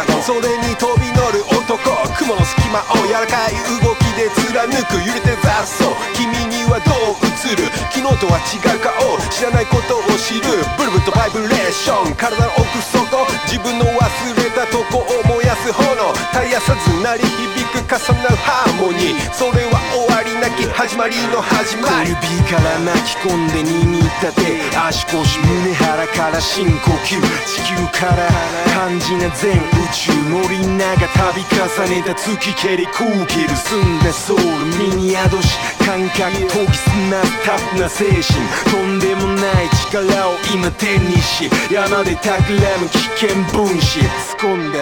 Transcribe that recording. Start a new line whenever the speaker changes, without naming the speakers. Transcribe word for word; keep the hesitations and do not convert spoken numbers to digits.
ラゴン、それに飛び乗る男、雲の隙間を柔らかい動きで貫く揺れて雑草、君にはどう映る、昨日とは違う顔、知らないことを知るブルブルとバイブレーション、体の奥底、自分の忘れたとこを燃やす炎、絶やさず鳴り響く重なるハーモニー、それは終わりなき始まりの始まり。
小指から巻き込んで握った手、足腰胸腹から深呼吸、地球から肝心な全宇宙、森ん中度重ねた月蹴り空気る澄んだソウル身に宿し、感覚研ぎ澄ますタフな精神、とんでもない力を今手にし、山で企む危険分子突っ込んだ